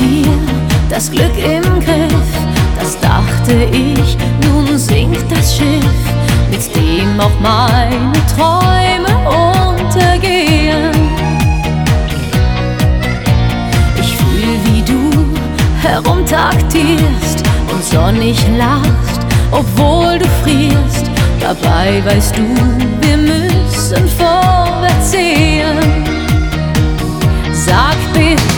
dir das Glück im Griff, das dachte ich, nun sinkt das Schiff, mit dem auch meine Träume untergehen. Ich fühl, wie du herumtaktierst und sonnig lachst, obwohl du frierst. Dabei weißt du, wir müssen vorwärts sehen. Sag bitte,